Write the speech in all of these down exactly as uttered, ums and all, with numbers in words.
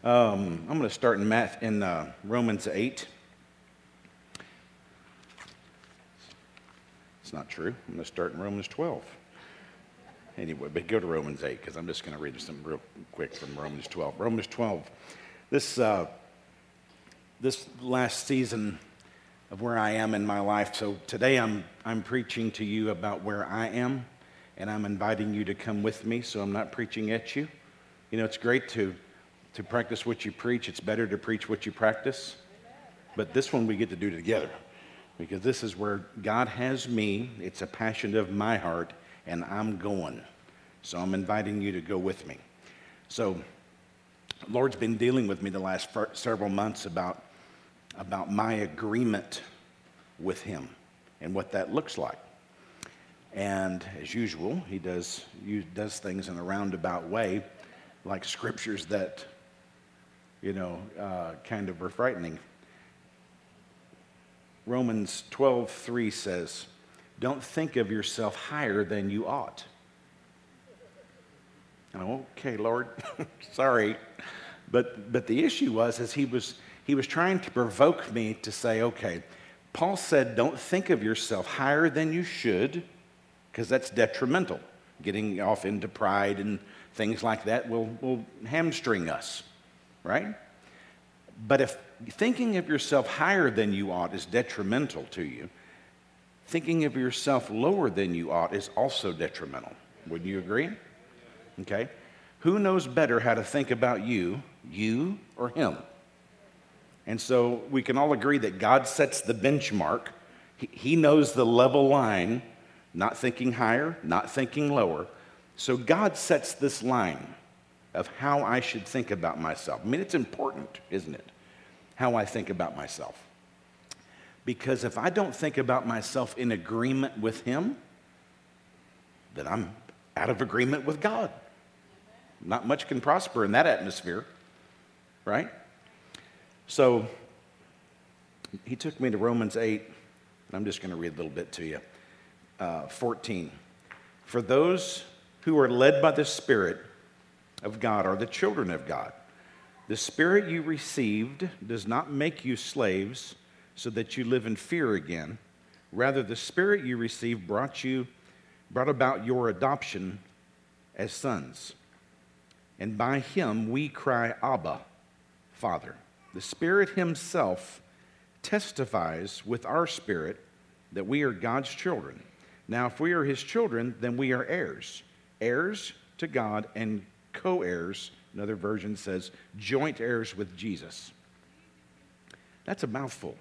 Um, I'm going to start in math in uh, Romans eight. It's not true. I'm going to start in Romans twelve. Anyway, but go to Romans eight because I'm just going to read something real quick from Romans twelve. Romans twelve. This uh, this last season of where I am in my life. So today I'm I'm preaching to you about where I am, and I'm inviting you to come with me. So I'm not preaching at you. You know, it's great to to practice what you preach. It's better to preach what you practice. But this one we get to do together because this is where God has me. It's a passion of my heart, and I'm going. So I'm inviting you to go with me. So the Lord's been dealing with me the last several months about, about my agreement with Him and what that looks like. And as usual, He does, he does things in a roundabout way, like scriptures that, you know, uh, kind of are frightening. Romans twelve three says, "Don't think of yourself higher than you ought." Oh, okay, Lord, sorry. But but the issue was is he was he was trying to provoke me to say, okay, Paul said, don't think of yourself higher than you should, because that's detrimental. Getting off into pride and things like that will, will hamstring us, right? But if thinking of yourself higher than you ought is detrimental to you, thinking of yourself lower than you ought is also detrimental. Wouldn't you agree? Okay. Who knows better how to think about you, you or Him? And so we can all agree that God sets the benchmark. He, he knows the level line, not thinking higher, not thinking lower. So God sets this line of how I should think about myself. I mean, it's important, isn't it? How I think about myself. Because if I don't think about myself in agreement with Him, then I'm out of agreement with God. Not much can prosper in that atmosphere, right? So he took me to Romans eight, and I'm just going to read a little bit to you. Uh, fourteen. For those who are led by the Spirit of God are the children of God. The Spirit you received does not make you slaves so that you live in fear again. Rather, the Spirit you received brought you, brought about your adoption as sons. And by Him we cry, Abba, Father. The Spirit Himself testifies with our spirit that we are God's children. Now, if we are His children, then we are heirs, heirs to God and co-heirs. Another version says joint heirs with Jesus. That's a mouthful.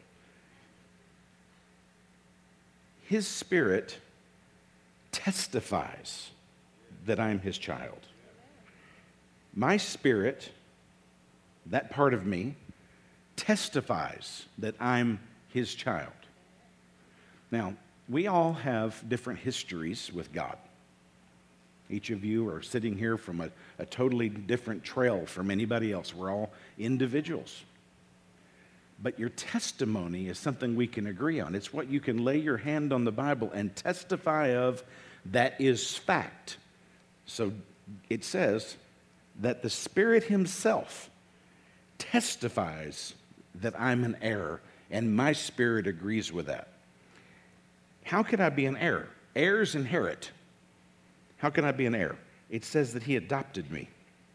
His Spirit testifies that I'm His child. My spirit, that part of me, testifies that I'm His child. Now, we all have different histories with God. Each of you are sitting here from a, a totally different trail from anybody else. We're all individuals. But your testimony is something we can agree on. It's what you can lay your hand on the Bible and testify of that is fact. So it says that the Spirit Himself testifies that I'm an heir, and my spirit agrees with that. How can I be an heir? Heirs inherit. How can I be an heir? It says that He adopted me.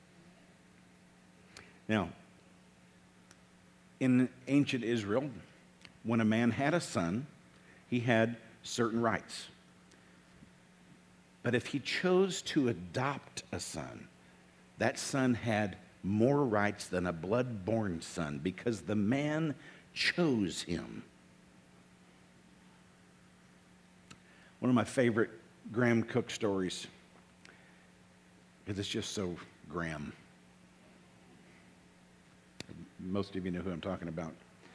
Now, in ancient Israel, when a man had a son, he had certain rights. But if he chose to adopt a son, that son had more rights than a blood-born son because the man chose him. One of my favorite Graham Cook stories, because it's just so Graham. Most of you know who I'm talking about.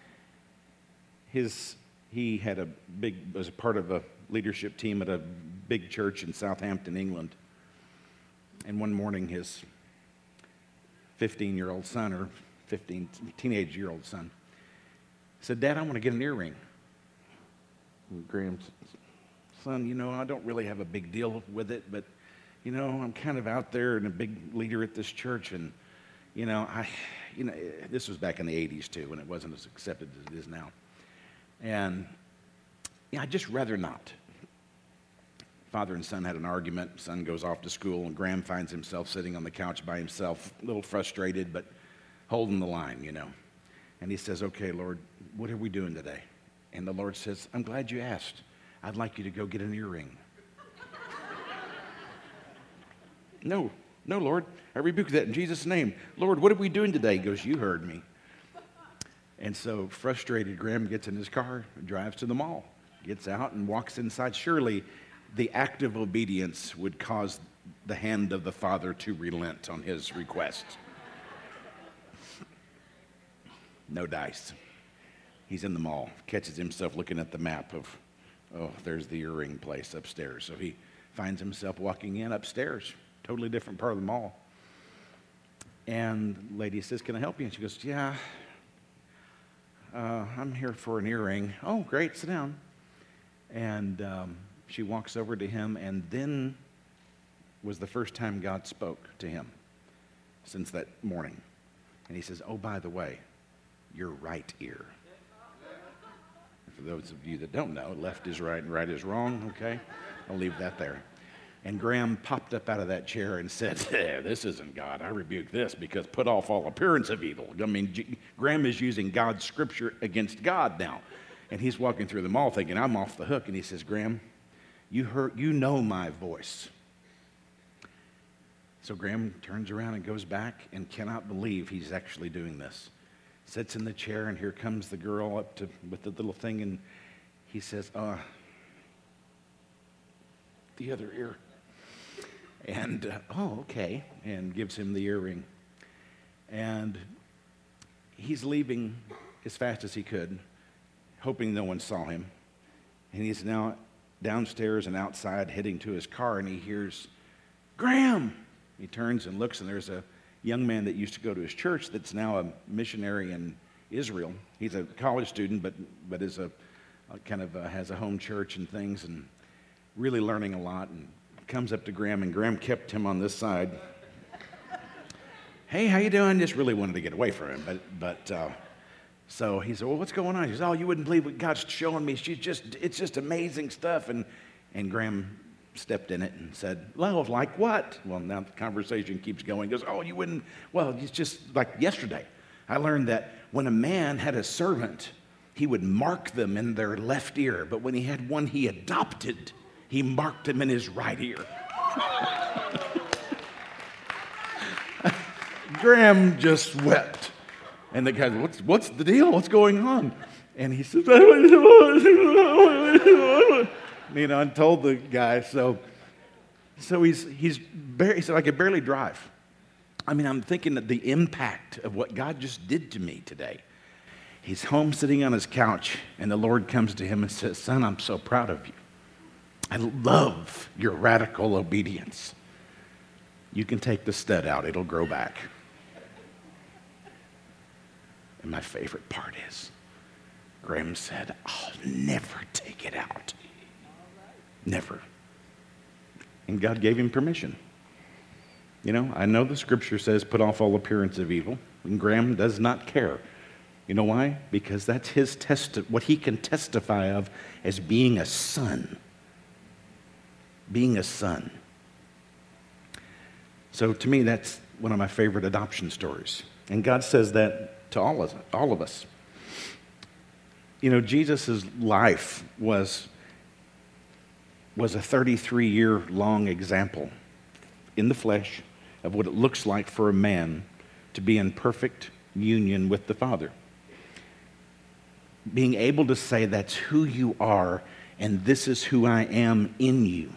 His, he had a big, was a part of a leadership team at a big church in Southampton, England. And one morning his fifteen-year-old son, or fifteen, teenage-year-old son, said, "Dad, I want to get an earring." And Graham's son, you know, I don't really have a big deal with it, but, you know, I'm kind of out there and a big leader at this church, and, you know, I, you know, this was back in the eighties too, when it wasn't as accepted as it is now. And yeah, I'd just rather not. Father and son had an argument. Son goes off to school, and Graham finds himself sitting on the couch by himself, a little frustrated, but holding the line, you know. And he says, okay, Lord, what are we doing today? And the Lord says, I'm glad you asked. I'd like you to go get an earring. No, no, Lord. I rebuke that in Jesus' name. Lord, what are we doing today? He goes, you heard me. And so frustrated, Graham gets in his car, drives to the mall, gets out and walks inside. Surely the act of obedience would cause the hand of the Father to relent on his request. No dice. He's in the mall, catches himself looking at the map of, oh, there's the earring place upstairs. So he finds himself walking in upstairs, totally different part of the mall. And the lady says, can I help you? And she goes, yeah, uh, I'm here for an earring. Oh, great, sit down. And um, she walks over to him, and then was the first time God spoke to him since that morning. And he says, oh, by the way, your right ear. For those of you that don't know, left is right and right is wrong, okay? I'll leave that there. And Graham popped up out of that chair and said, eh, this isn't God. I rebuke this because put off all appearance of evil. I mean, G- Graham is using God's scripture against God now. And he's walking through the mall thinking, I'm off the hook. And he says, Graham, you heard, you know my voice. So Graham turns around and goes back and cannot believe he's actually doing this. Sits in the chair, and here comes the girl up to with the little thing, and he says, uh, the other ear. And, uh, oh, okay, and gives him the earring. And he's leaving as fast as he could, hoping no one saw him. And he's now downstairs and outside heading to his car, and he hears, Graham! He turns and looks, and there's a young man that used to go to his church that's now a missionary in Israel. He's a college student, but but is a, a kind of a, has a home church and things, and really learning a lot. And comes up to Graham, and Graham kept him on this side. Hey, how you doing? Just really wanted to get away from him, but but uh, so he said, well, what's going on? He says, oh, you wouldn't believe what God's showing me. She's just it's just amazing stuff. And and Graham stepped in it and said, well, like what? Well, now the conversation keeps going. He goes, oh, you wouldn't, well, it's just like yesterday. I learned that when a man had a servant, he would mark them in their left ear. But when he had one he adopted, he marked him in his right ear. Graham just wept. And the guy said, what's, what's the deal? What's going on? And he says, you know, and told the guy, so so he's, he's barely, he said, I could barely drive. I mean, I'm thinking that the impact of what God just did to me today. He's home sitting on his couch, and the Lord comes to him and says, son, I'm so proud of you. I love your radical obedience. You can take the stud out, it'll grow back. And my favorite part is, Graham said, I'll never take it out. Never. And God gave him permission. You know, I know the scripture says, put off all appearance of evil. And Graham does not care. You know why? Because that's his test, what he can testify of as being a son. Being a son. So to me, that's one of my favorite adoption stories. And God says that to all of, all of us. You know, Jesus' life was was a thirty-three year long example in the flesh of what it looks like for a man to be in perfect union with the Father. Being able to say that's who you are and this is who I am in you.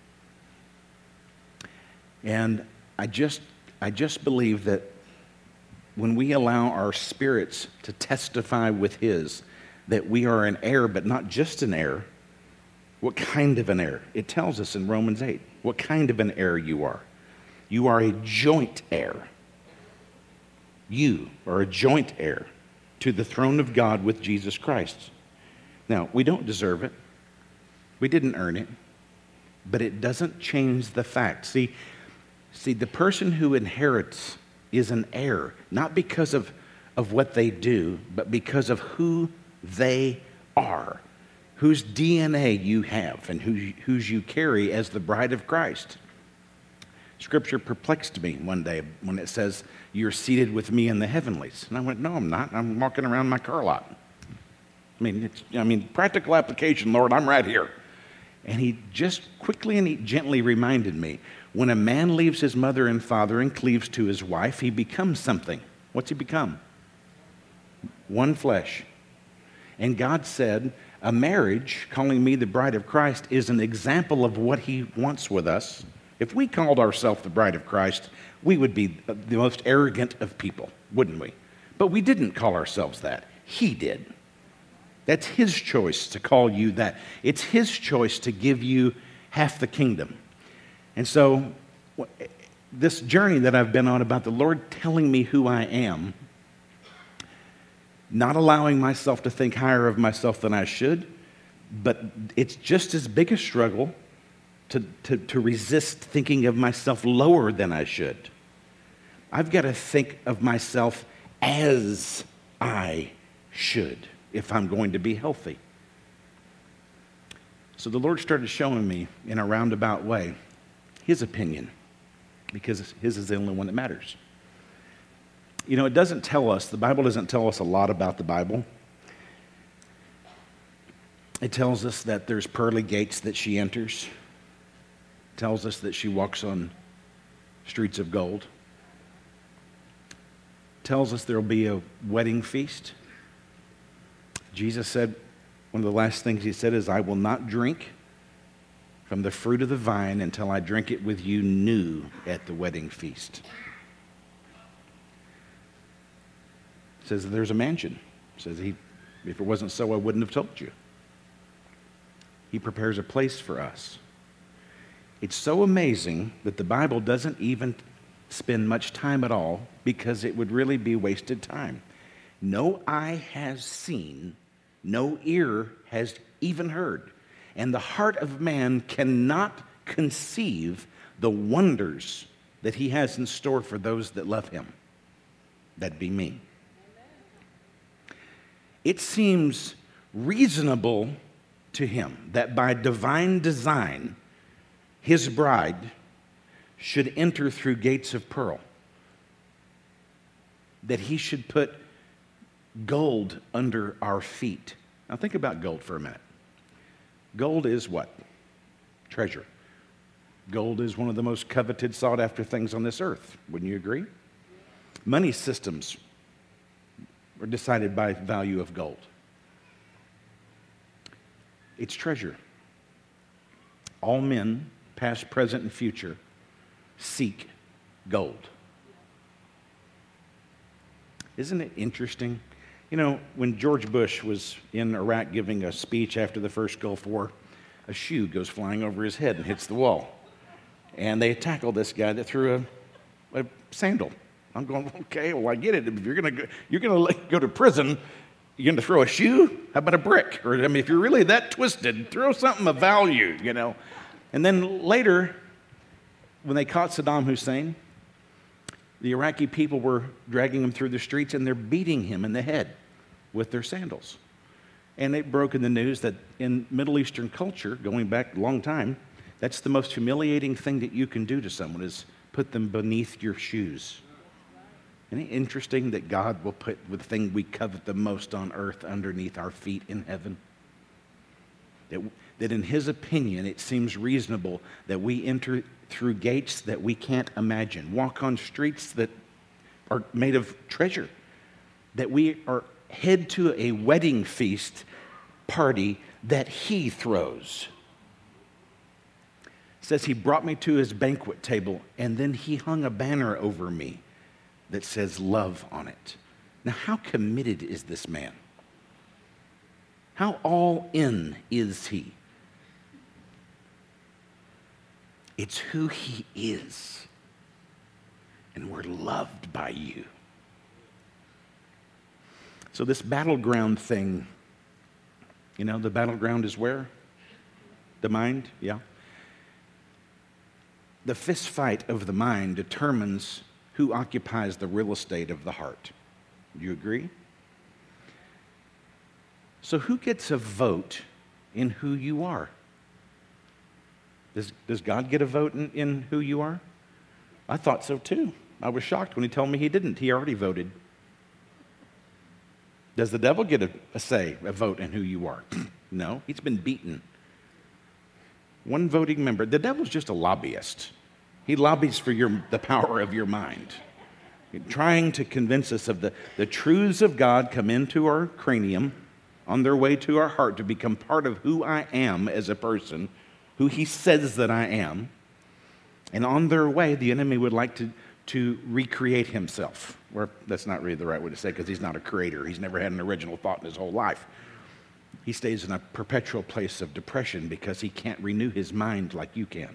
And I just, I just believe that when we allow our spirits to testify with His, that we are an heir, but not just an heir. What kind of an heir? It tells us in Romans eight what kind of an heir you are. You are a joint heir. You are a joint heir to the throne of God with Jesus Christ. Now, we don't deserve it. We didn't earn it. But it doesn't change the fact. See, see, the person who inherits is an heir, not because of, of what they do, but because of who they are, whose D N A you have, and who, whose you carry as the bride of Christ. Scripture perplexed me one day when it says, you're seated with me in the heavenlies. And I went, no, I'm not. I'm walking around my car lot. I mean, it's, I mean, practical application, Lord, I'm right here. And he just quickly and he gently reminded me, when a man leaves his mother and father and cleaves to his wife, he becomes something. What's he become? One flesh. And God said, a marriage, calling me the bride of Christ, is an example of what he wants with us. If we called ourselves the bride of Christ, we would be the most arrogant of people, wouldn't we? But we didn't call ourselves that. He did. That's his choice to call you that. It's his choice to give you half the kingdom. And so this journey that I've been on about the Lord telling me who I am, not allowing myself to think higher of myself than I should, but it's just as big a struggle to, to, to resist thinking of myself lower than I should. I've got to think of myself as I should if I'm going to be healthy. So the Lord started showing me in a roundabout way his opinion, because his is the only one that matters. You know, it doesn't tell us, the Bible doesn't tell us a lot about the Bible. It tells us that there's pearly gates that she enters. It tells us that she walks on streets of gold. It tells us there'll be a wedding feast. Jesus said, one of the last things he said is, I will not drink from the fruit of the vine until I drink it with you new at the wedding feast. It says that there's a mansion. It says he, if it wasn't so, I wouldn't have told you. He prepares a place for us. It's so amazing that the Bible doesn't even spend much time at all, because it would really be wasted time. No eye has seen, no ear has even heard, and the heart of man cannot conceive the wonders that he has in store for those that love him. That'd be me. It seems reasonable to him that by divine design, his bride should enter through gates of pearl, that he should put gold under our feet. Now think about gold for a minute. Gold is what? Treasure. Gold is one of the most coveted, sought-after things on this earth. Wouldn't you agree? Money systems are decided by value of gold. It's treasure. All men, past, present, and future, seek gold. Isn't it interesting? You know, when George Bush was in Iraq giving a speech after the first Gulf War, a shoe goes flying over his head and hits the wall. And they tackled this guy that threw a, a sandal. I'm going, okay, well, I get it. If you're going to go, you're going to go to prison, you're going to throw a shoe? How about a brick? Or, I mean, if you're really that twisted, throw something of value, you know. And then later, when they caught Saddam Hussein, the Iraqi people were dragging him through the streets, and they're beating him in the head with their sandals. And it broke in the news that in Middle Eastern culture, going back a long time, that's the most humiliating thing that you can do to someone, is put them beneath your shoes. Isn't it interesting that God will put the thing we covet the most on earth underneath our feet in heaven? That, that in his opinion, it seems reasonable that we enter through gates that we can't imagine, walk on streets that are made of treasure, that we are head to a wedding feast party that he throws. It says he brought me to his banquet table, and then he hung a banner over me that says love on it. Now, how committed is this man? How all in is he? It's who he is. And we're loved by you. So this battleground thing, you know, the battleground is where? The mind, yeah. The fist fight of the mind determines who occupies the real estate of the heart. Do you agree? So who gets a vote in who you are? Does, does God get a vote in, in who you are? I thought so too. I was shocked when he told me he didn't. He already voted. Does the devil get a, a say, a vote in who you are? No, he's been beaten. One voting member. The devil's just a lobbyist. He lobbies for your, the power of your mind, trying to convince us of the, the truths of God come into our cranium on their way to our heart to become part of who I am as a person, who he says that I am. And on their way, the enemy would like to, to recreate himself. Or that's not really the right way to say it because he's not a creator. He's never had an original thought in his whole life. He stays in a perpetual place of depression because he can't renew his mind like you can.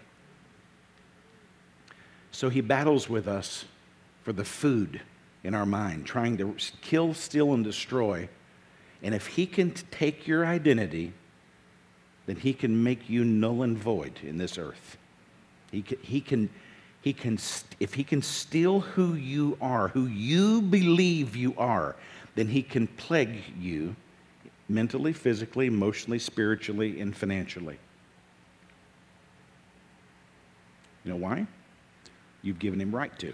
So he battles with us for the food in our mind, trying to kill, steal, and destroy. And if he can take your identity, then he can make you null and void in this earth. He can, he can, he can, if he can steal who you are, who you believe you are, then he can plague you mentally, physically, emotionally, spiritually, and financially. You know why? You've given him right to.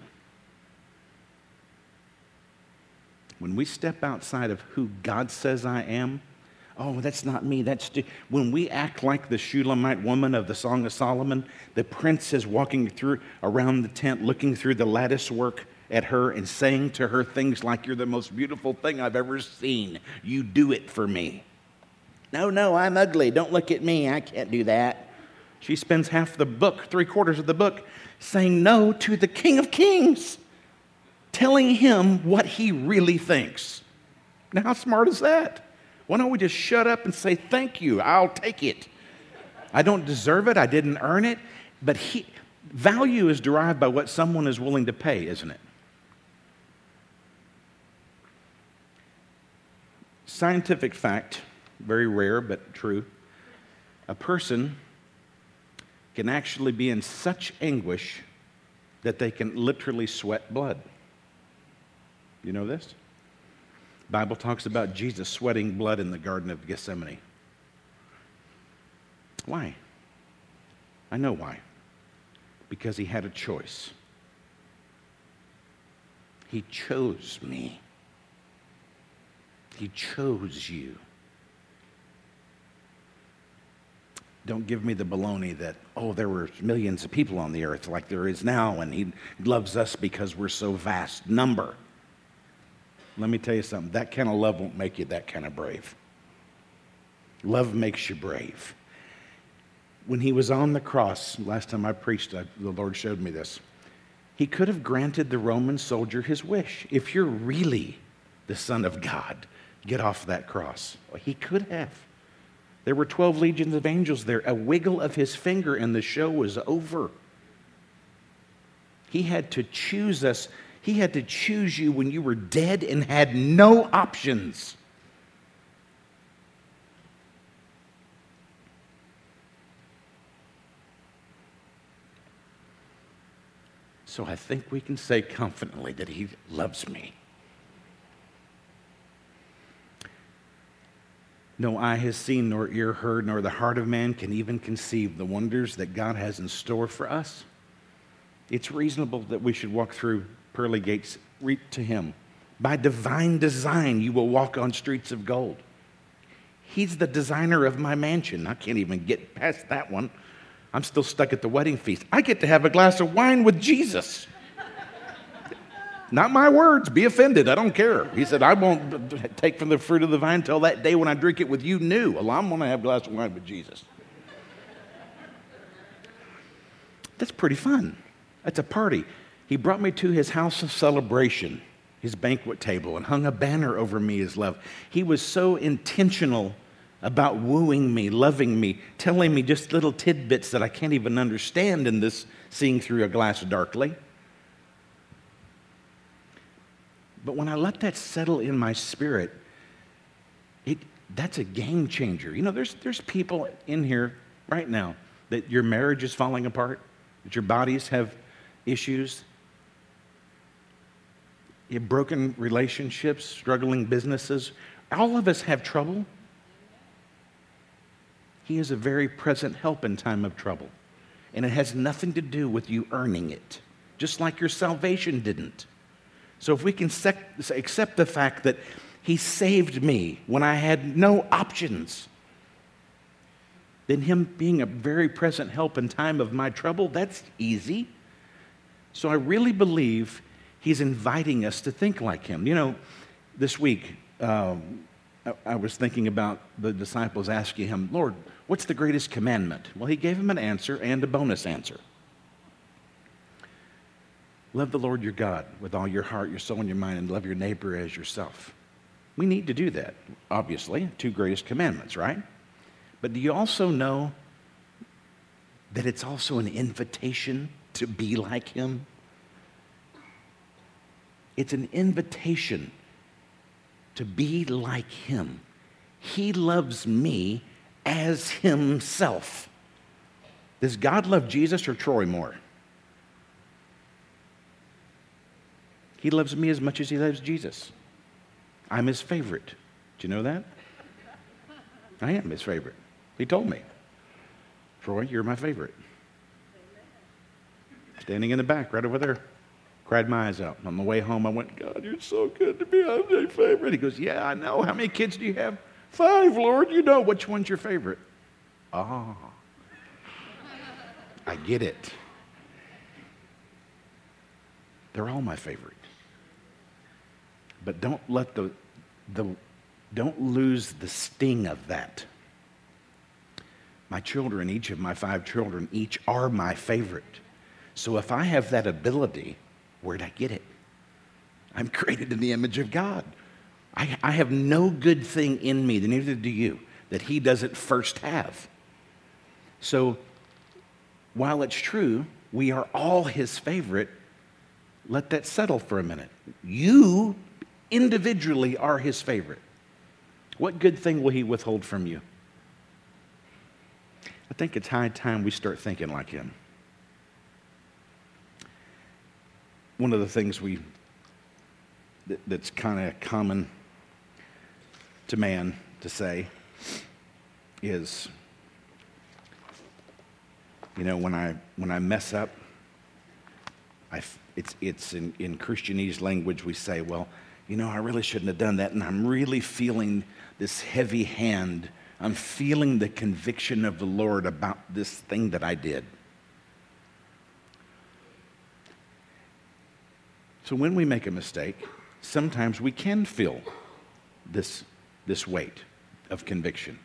When we step outside of who God says I am, oh, that's not me. That's when we act like the Shulamite woman of the Song of Solomon. The prince is walking through around the tent, looking through the lattice work at her and saying to her things like, "You're the most beautiful thing I've ever seen. You do it for me." No, no, I'm ugly. Don't look at me. I can't do that. She spends half the book, three quarters of the book, saying no to the King of Kings, telling him what he really thinks. Now, how smart is that? Why don't we just shut up and say, thank you, I'll take it. I don't deserve it, I didn't earn it, but he, value is derived by what someone is willing to pay, isn't it? Scientific fact, very rare but true, a person can actually be in such anguish that they can literally sweat blood. You know this? The Bible talks about Jesus sweating blood in the Garden of Gethsemane. Why? I know why. Because he had a choice. He chose me. He chose you. Don't give me the baloney that, oh, there were millions of people on the earth like there is now, and he loves us because we're so vast number. Let me tell you something. That kind of love won't make you that kind of brave. Love makes you brave. When he was on the cross, last time I preached, I, the Lord showed me this. He could have granted the Roman soldier his wish. If you're really the Son of God, get off that cross. Well, he could have. There were twelve legions of angels there. A wiggle of his finger and the show was over. He had to choose us. He had to choose you when you were dead and had no options. So I think we can say confidently that he loves me. No eye has seen, nor ear heard, nor the heart of man can even conceive the wonders that God has in store for us. It's reasonable that we should walk through pearly gates to him. By divine design, you will walk on streets of gold. He's the designer of my mansion. I can't even get past that one. I'm still stuck at the wedding feast. I get to have a glass of wine with Jesus. Not my words, be offended, I don't care. He said, I won't take from the fruit of the vine till that day when I drink it with you new. Well, I'm going to have a glass of wine with Jesus. That's pretty fun. That's a party. He brought me to his house of celebration, his banquet table, and hung a banner over me as love. He was so intentional about wooing me, loving me, telling me just little tidbits that I can't even understand in this seeing through a glass darkly. But when I let that settle in my spirit, it, that's a game changer. You know, there's, there's people in here right now that your marriage is falling apart, that your bodies have issues. You have broken relationships, struggling businesses. All of us have trouble. He is a very present help in time of trouble. And it has nothing to do with you earning it, just like your salvation didn't. So if we can sec- accept the fact that he saved me when I had no options, then him being a very present help in time of my trouble, that's easy. So I really believe he's inviting us to think like him. You know, this week, um, I, I was thinking about the disciples asking him, Lord, what's the greatest commandment? Well, he gave him an answer and a bonus answer. Love the Lord your God with all your heart, your soul, and your mind, and love your neighbor as yourself. We need to do that, obviously, two greatest commandments, right? But do you also know that it's also an invitation to be like him? It's an invitation to be like him. He loves me as himself. Does God love Jesus or Troy more? He loves me as much as he loves Jesus. I'm his favorite. Do you know that? I am his favorite. He told me. Troy, you're my favorite. Standing in the back right over there. Cried my eyes out. On the way home, I went, God, you're so good to be my favorite. He goes, yeah, I know. How many kids do you have? Five, Lord. You know which one's your favorite. Ah. I get it. They're all my favorite. But don't let the, the, don't lose the sting of that. My children, each of my five children, each are my favorite. So if I have that ability, where'd I get it? I'm created in the image of God. I, I have no good thing in me, neither do you, that he doesn't first have. So while it's true, we are all his favorite, let that settle for a minute. You individually are his favorite. What good thing will he withhold from you? I think it's high time we start thinking like him. One of the things we that, that's kind of common to man to say is, you know, when I when I mess up, I it's it's in, in Christianese language we say, well, you know, I really shouldn't have done that, and I'm really feeling this heavy hand. I'm feeling the conviction of the Lord about this thing that I did. So when we make a mistake, sometimes we can feel this, this weight of conviction.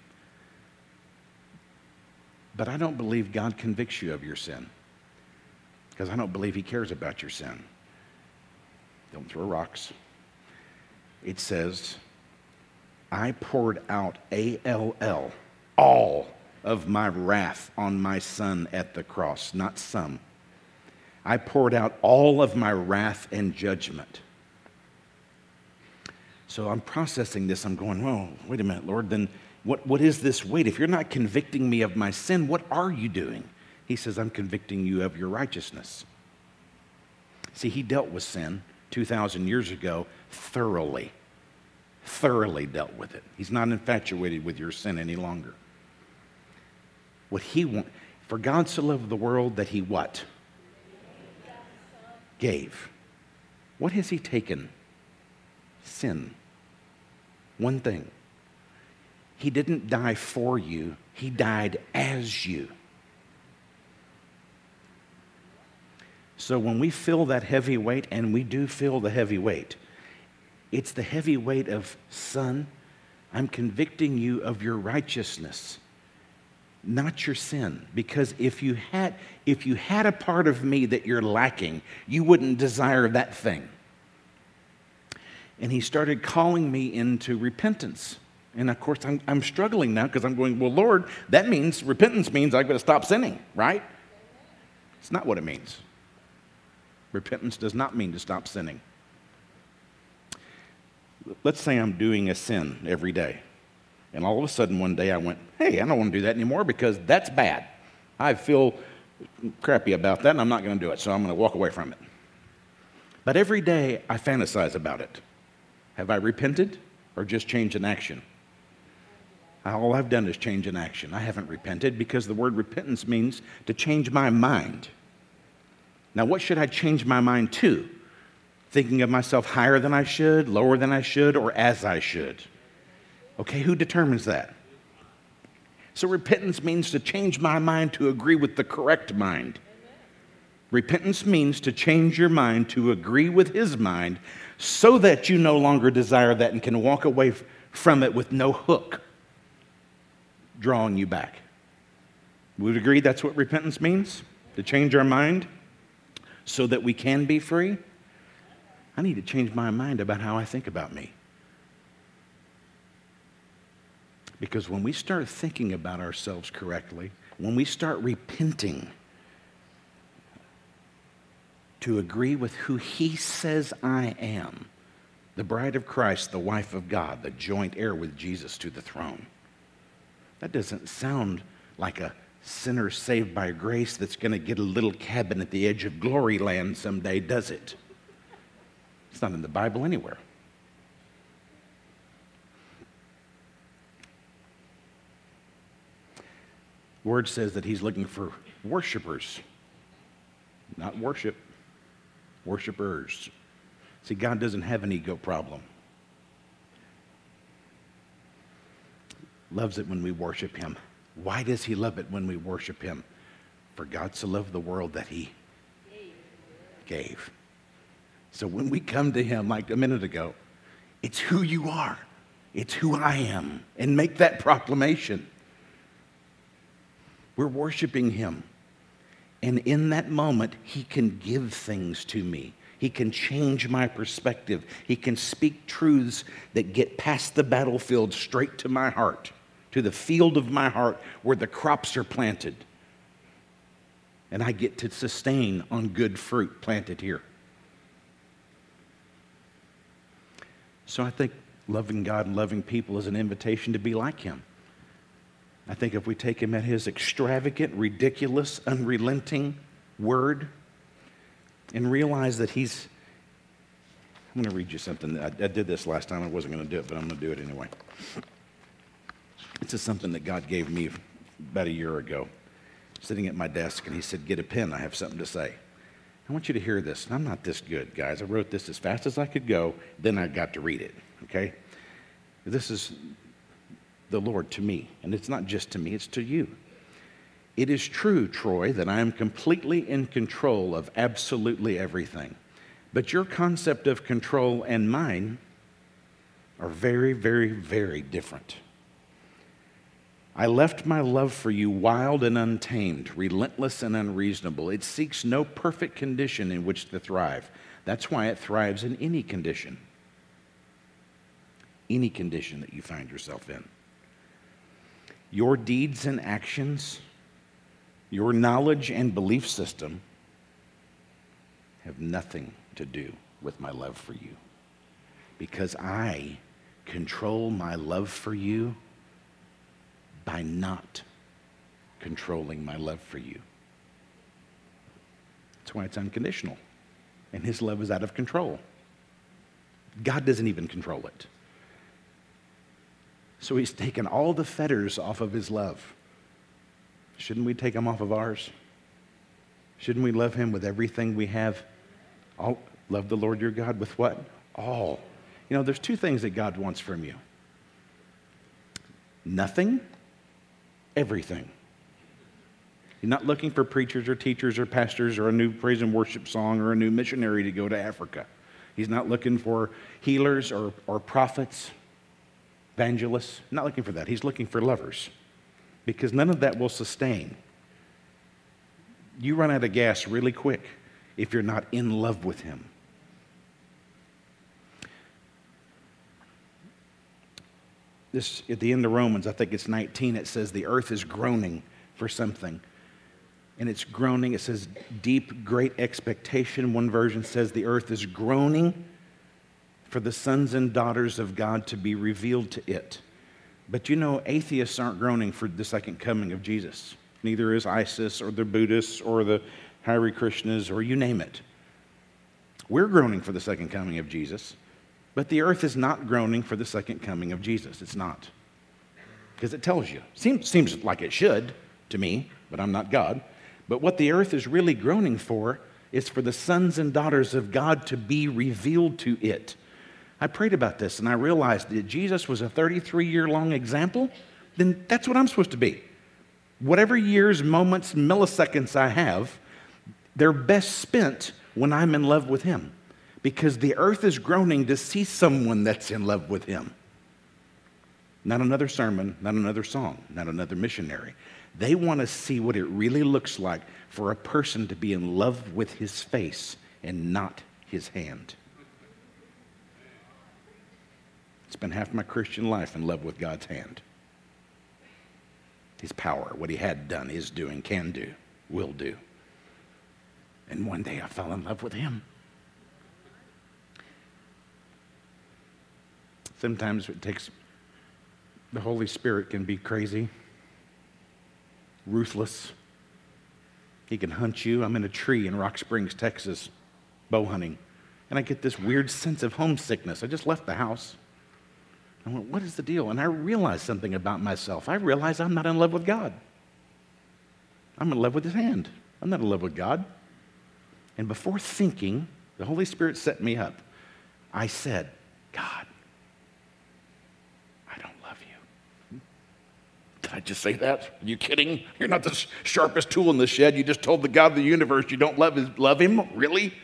But I don't believe God convicts you of your sin, because I don't believe he cares about your sin. Don't throw rocks. It says, I poured out A L L, all of my wrath on my son at the cross, not some. I poured out all of my wrath and judgment. So I'm processing this. I'm going, oh, wait a minute, Lord, then what, what is this weight? If you're not convicting me of my sin, what are you doing? He says, I'm convicting you of your righteousness. See, he dealt with sin two thousand years ago thoroughly, thoroughly dealt with it. He's not infatuated with your sin any longer. What he wants, for God so loved the world that he what? Gave. What has he taken? Sin. One thing. He didn't die for you. He died as you. So when we feel that heavy weight, and we do feel the heavy weight, it's the heavy weight of, son, I'm convicting you of your righteousness, not your sin. Because if you had, if you had a part of me that you're lacking, you wouldn't desire that thing. And he started calling me into repentance. And of course, I'm, I'm struggling now because I'm going, well, Lord, that means, repentance means I've got to stop sinning, right? It's not what it means. Repentance does not mean to stop sinning. Let's say I'm doing a sin every day. And all of a sudden one day I went, hey, I don't want to do that anymore because that's bad. I feel crappy about that and I'm not going to do it, so I'm going to walk away from it. But every day I fantasize about it. Have I repented or just changed an action? All I've done is change an action. I haven't repented because the word repentance means to change my mind. Now, what should I change my mind to? Thinking of myself higher than I should, lower than I should, or as I should? Okay, who determines that? So repentance means to change my mind to agree with the correct mind. Repentance means to change your mind to agree with his mind so that you no longer desire that and can walk away from it with no hook drawing you back. Would you agree that's what repentance means? To change our mind so that we can be free? I need to change my mind about how I think about me. Because when we start thinking about ourselves correctly, when we start repenting to agree with who he says I am, the bride of Christ, the wife of God, the joint heir with Jesus to the throne. That doesn't sound like a sinner saved by grace that's going to get a little cabin at the edge of glory land someday, does it? It's not in the Bible anywhere. Word says that he's looking for worshipers, not worship, worshipers. See, God doesn't have an ego problem. Loves it when we worship him. Why does he love it when we worship him? For God so loved the world that he gave. So when we come to him, like a minute ago, it's who you are. It's who I am. And make that proclamation. We're worshiping him. And in that moment, he can give things to me. He can change my perspective. He can speak truths that get past the battlefield straight to my heart, to the field of my heart where the crops are planted. And I get to sustain on good fruit planted here. So I think loving God and loving people is an invitation to be like him. I think if we take him at his extravagant, ridiculous, unrelenting word and realize that he's... I'm going to read you something. I, I did this last time. I wasn't going to do it, but I'm going to do it anyway. This is something that God gave me about a year ago, sitting at my desk, and he said, get a pen. I have something to say. I want you to hear this. I'm not this good, guys. I wrote this as fast as I could go. Then I got to read it, okay? This is the Lord to me, and it's not just to me, it's to you. It is true, Troy, that I am completely in control of absolutely everything. But your concept of control and mine are very, very, very different. I left my love for you wild and untamed, relentless and unreasonable. It seeks no perfect condition in which to thrive. That's why it thrives in any condition. Any condition that you find yourself in. Your deeds and actions, your knowledge and belief system have nothing to do with my love for you. Because I control my love for you by not controlling my love for you. That's why it's unconditional. And his love is out of control. God doesn't even control it. So he's taken all the fetters off of his love. Shouldn't we take them off of ours? Shouldn't we love him with everything we have? All, love the Lord your God with what? All. You know, there's two things that God wants from you. Nothing, everything. He's not looking for preachers or teachers or pastors or a new praise and worship song or a new missionary to go to Africa. He's not looking for healers or, or prophets, evangelists. Not looking for that. He's looking for lovers. Because none of that will sustain. You run out of gas really quick if you're not in love with him. This, at the end of Romans, I think it's nineteen, it says the earth is groaning for something. And it's groaning, it says deep, great expectation. One version says the earth is groaning for the sons and daughters of God to be revealed to it. But you know, atheists aren't groaning for the second coming of Jesus. Neither is ISIS or the Buddhists or the Hare Krishnas or you name it. We're groaning for the second coming of Jesus, but the earth is not groaning for the second coming of Jesus. It's not. Because it tells you. Seems, seems like it should to me, but I'm not God. But what the earth is really groaning for is for the sons and daughters of God to be revealed to it. I prayed about this and I realized that Jesus was a thirty-three-year-long example, then that's what I'm supposed to be. Whatever years, moments, milliseconds I have, they're best spent when I'm in love with Him. Because the earth is groaning to see someone that's in love with Him. Not another sermon, not another song, not another missionary. They want to see what it really looks like for a person to be in love with His face and not His hand. Spent half my Christian life in love with God's hand. His power, what He had done, is doing, can do, will do. And one day I fell in love with Him. Sometimes it takes, the Holy Spirit can be crazy, ruthless. He can hunt you. I'm in a tree in Rock Springs, Texas, bow hunting, and I get this weird sense of homesickness. I just left the house. I went, what is the deal? And I realized something about myself. I realized I'm not in love with God. I'm in love with His hand. I'm not in love with God. And before thinking, the Holy Spirit set me up. I said, God, I don't love you. Did I just say that? Are you kidding? You're not the sharpest tool in the shed. You just told the God of the universe you don't love, his, love Him? Really?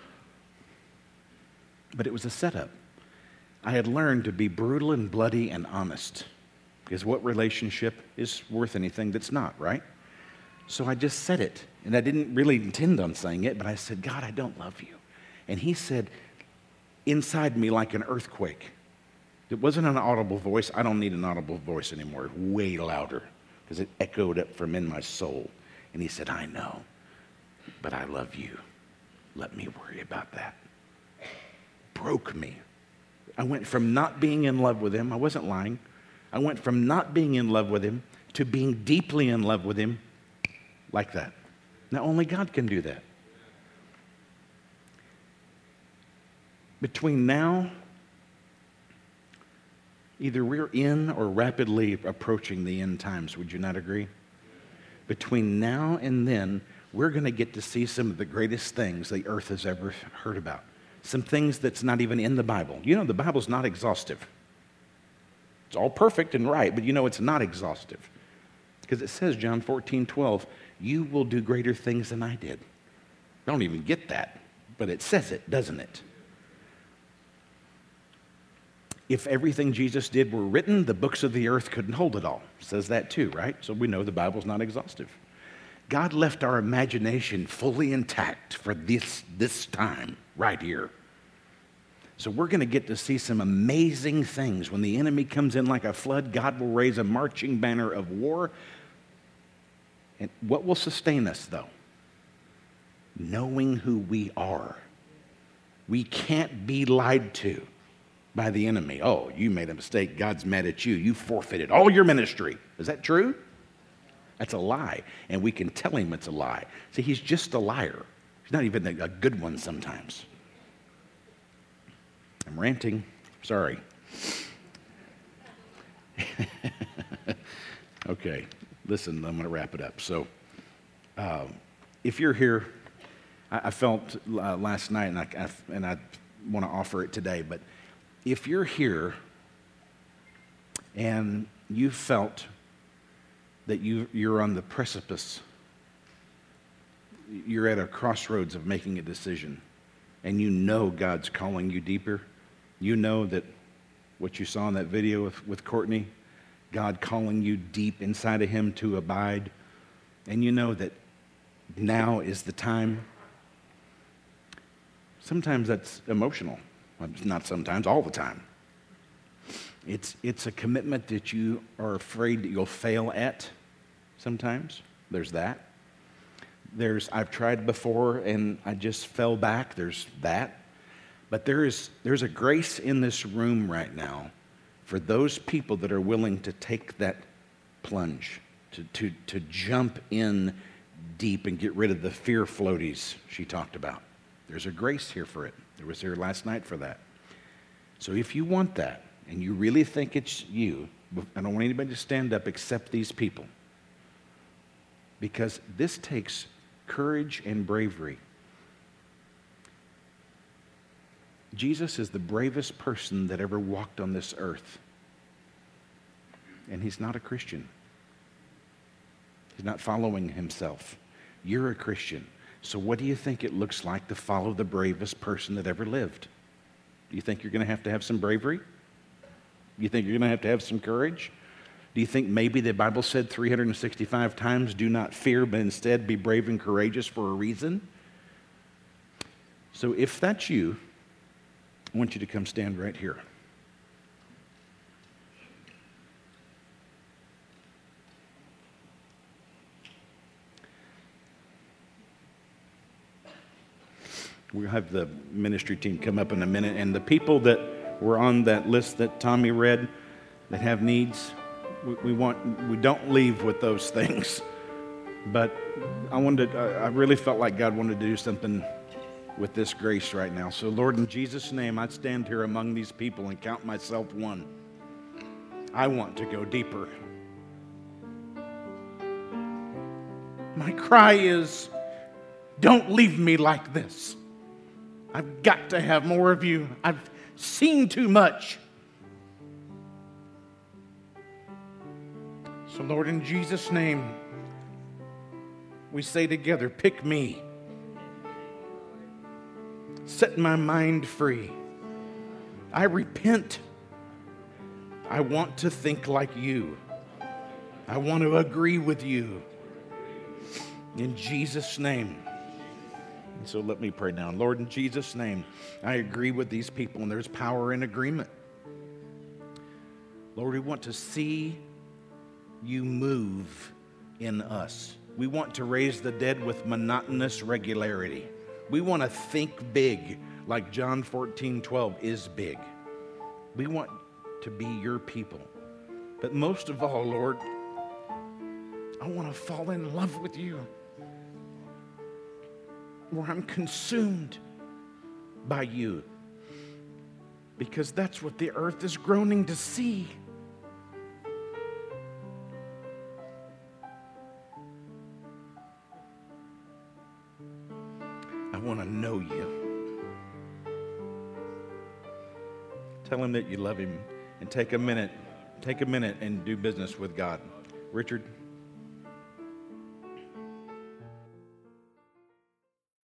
But it was a setup. I had learned to be brutal and bloody and honest. Because what relationship is worth anything that's not, right? So I just said it. And I didn't really intend on saying it, but I said, God, I don't love you. And He said, inside me like an earthquake. It wasn't an audible voice. I don't need an audible voice anymore. Way louder. Because it echoed up from in my soul. And He said, I know, but I love you. Let me worry about that. Broke me. I went from not being in love with Him. I wasn't lying. I went from not being in love with Him to being deeply in love with Him like that. Now, only God can do that. Between now, either we're in or rapidly approaching the end times. Would you not agree? Between now and then, we're going to get to see some of the greatest things the earth has ever heard about. Some things that's not even in the Bible. You know, the Bible's not exhaustive. It's all perfect and right, but you know it's not exhaustive. Because it says, John fourteen twelve, you will do greater things than I did. I don't even get that, but it says it, doesn't it? If everything Jesus did were written, the books of the earth couldn't hold it all. It says that too, right? So we know the Bible's not exhaustive. God left our imagination fully intact for this, this time, right here. So we're going to get to see some amazing things. When the enemy comes in like a flood, God will raise a marching banner of war. And what will sustain us, though? Knowing who we are. We can't be lied to by the enemy. Oh, you made a mistake. God's mad at you. You forfeited all your ministry. Is that true? That's a lie. And we can tell him it's a lie. See, he's just a liar. He's not even a good one sometimes. I'm ranting. Sorry. Okay. Listen, I'm going to wrap it up. So, uh, if you're here, I, I felt uh, last night, and I, I, and I want to offer it today, but if you're here and you felt that you, you're on the precipice, you're at a crossroads of making a decision, and you know God's calling you deeper, you know that what you saw in that video with, with Courtney, God calling you deep inside of him to abide, and you know that now is the time. Sometimes that's emotional. Not sometimes, all the time. It's, it's a commitment that you are afraid that you'll fail at sometimes. There's that. There's, I've tried before and I just fell back. There's that. But there is, there's a grace in this room right now for those people that are willing to take that plunge, to, to, to jump in deep and get rid of the fear floaties she talked about. There's a grace here for it. There was here last night for that. So if you want that, and you really think it's you, I don't want anybody to stand up except these people. Because this takes courage and bravery. Jesus is the bravest person that ever walked on this earth. And he's not a Christian. He's not following himself. You're a Christian. So what do you think it looks like to follow the bravest person that ever lived? Do you think you're going to have to have some bravery? Do you think you're going to have to have some courage? Do you think maybe the Bible said three hundred sixty-five times, do not fear, but instead be brave and courageous for a reason? So if that's you, I want you to come stand right here. We'll have the ministry team come up in a minute, and the people that were on that list that Tommy read that have needs, we, we want we don't leave with those things. But I wanted, I really felt like God wanted to do something with this grace right now. So Lord, in Jesus' name, I stand here among these people and count myself one. I want to go deeper. My cry is, don't leave me like this. I've got to have more of you. I've seen too much. So Lord, in Jesus' name, we say together, pick me. Set my mind free. I repent. I want to think like you. I want to agree with you. In Jesus' name. And so let me pray now. Lord, in Jesus' name, I agree with these people, and there's power in agreement. Lord, we want to see you move in us. We want to raise the dead with monotonous regularity. We want to think big, like John fourteen twelve is big. We want to be your people. But most of all, Lord, I want to fall in love with you, where I'm consumed by you, because that's what the earth is groaning to see. I want to know you. Tell him that you love him, and take a minute, take a minute and do business with God. Richard?